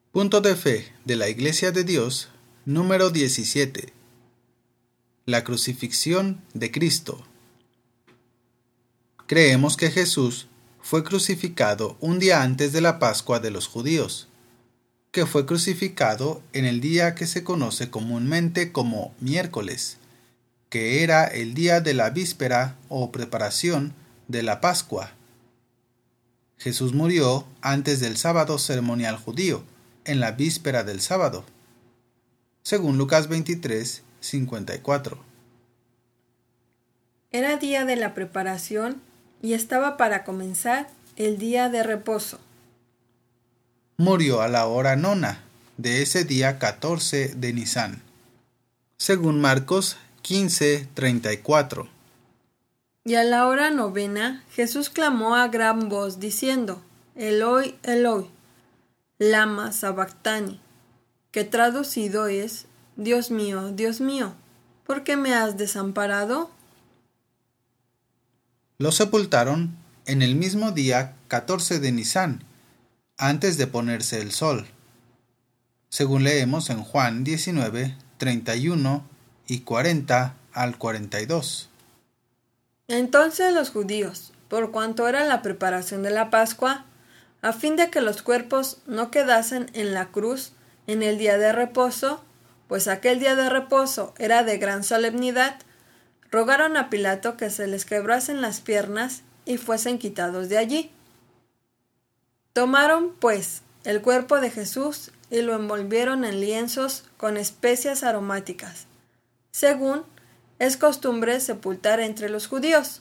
Punto de fe de la Iglesia de Dios, número 17. La crucifixión de Cristo. Creemos que Jesús fue crucificado un día antes de la Pascua de los judíos, que fue crucificado en el día que se conoce comúnmente como miércoles, que era el día de la víspera o preparación de la Pascua. Jesús murió antes del sábado ceremonial judío, en la víspera del sábado, según Lucas 23, 54. Era día de la preparación y estaba para comenzar el día de reposo. Murió a la hora nona de ese día 14 de Nisán, según Marcos 15, 34. Y a la hora novena Jesús clamó a gran voz diciendo: Eloi, Eloi, lama sabactani, que traducido es: Dios mío, ¿por qué me has desamparado? Lo sepultaron en el mismo día 14 de Nisán, antes de ponerse el sol, según leemos en Juan 19, 31 y 40 al 42. Entonces los judíos, por cuanto era la preparación de la Pascua, a fin de que los cuerpos no quedasen en la cruz en el día de reposo, pues aquel día de reposo era de gran solemnidad, rogaron a Pilato que se les quebrasen las piernas y fuesen quitados de allí. Tomaron, pues, el cuerpo de Jesús y lo envolvieron en lienzos con especias aromáticas, según es costumbre sepultar entre los judíos.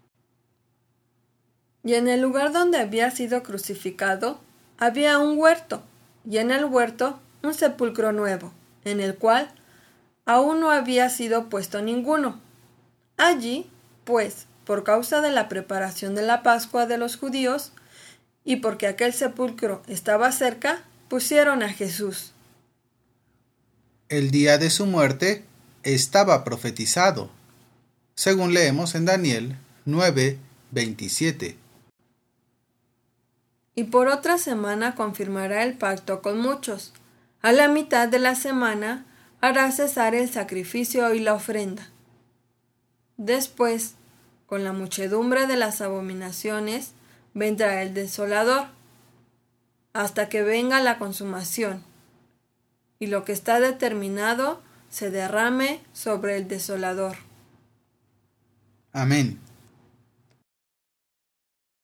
Y en el lugar donde había sido crucificado había un huerto, y en el huerto un sepulcro nuevo, en el cual aún no había sido puesto ninguno. Allí, pues, por causa de la preparación de la Pascua de los judíos, y porque aquel sepulcro estaba cerca, pusieron a Jesús. El día de su muerte estaba profetizado, según leemos en Daniel 9, 27. Y por otra semana confirmará el pacto con muchos. A la mitad de la semana hará cesar el sacrificio y la ofrenda. Después, con la muchedumbre de las abominaciones, vendrá el desolador, hasta que venga la consumación, y lo que está determinado se derrame sobre el desolador. Amén.